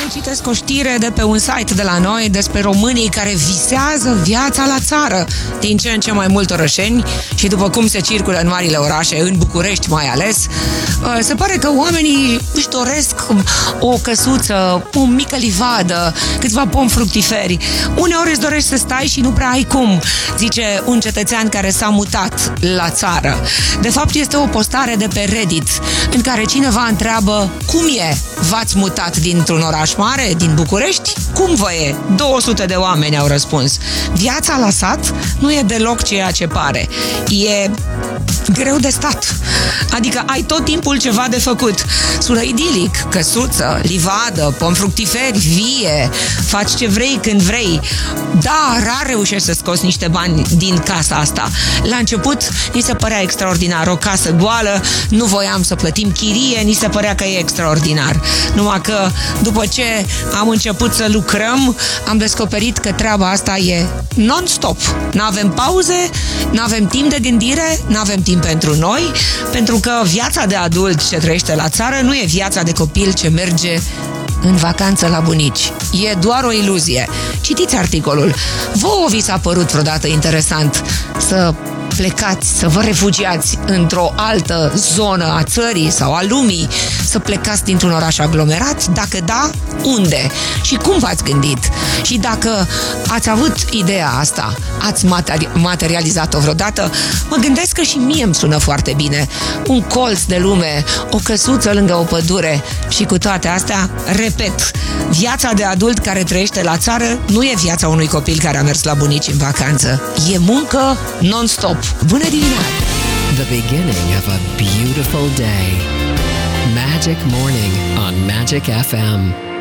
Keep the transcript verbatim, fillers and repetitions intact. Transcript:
Eu citesc o știre de pe un site de la noi despre românii care visează viața la țară din ce în ce mai mult orășeni și după cum se circulă în marile orașe, în București mai ales, se pare că oamenii își doresc o căsuță, o mică livadă, câțiva pomi fructiferi. Uneori îți dorești să stai și nu prea ai cum, zice un cetățean care s-a mutat la țară. De fapt, este o postare de pe Reddit în care cineva întreabă: cum e? V-ați mutat dintr-un oraș mare, din București? Cum vă e? două sute de oameni au răspuns. Viața la sat nu e deloc ceea ce pare. E greu de stat. Adică ai tot timpul ceva de făcut. Sună idilic, căsuță, livadă, pomi fructiferi, vie, faci ce vrei când vrei. Da, rar reușești să scoți niște bani din casa asta. La început ni se părea extraordinar. O casă goală, nu voiam să plătim chirie, ni se părea că e extraordinar. Numai că după ce am început să lucrăm, am descoperit că treaba asta e non-stop. N-avem pauze, n-avem timp de gândire, n-avem timp pentru noi, pentru că viața de adult ce trăiește la țară nu e viața de copil ce merge în vacanță la bunici. E doar o iluzie. Citiți articolul. Vouă vi s-a părut vreodată interesant să plecați, să vă refugiați într-o altă zonă a țării sau a lumii, să plecați dintr-un oraș aglomerat? Dacă da, unde? Și cum v-ați gândit? Și dacă ați avut ideea asta, ați materi- materializat-o vreodată, mă gândesc că și mie îmi sună foarte bine. Un colț de lume, o căsuță lângă o pădure și cu toate astea, repet, viața de adult care trăiește la țară nu e viața unui copil care a mers la bunici în vacanță. E muncă non-stop. Bună dimineața! The beginning of a beautiful day. Magic Morning on Magic F M.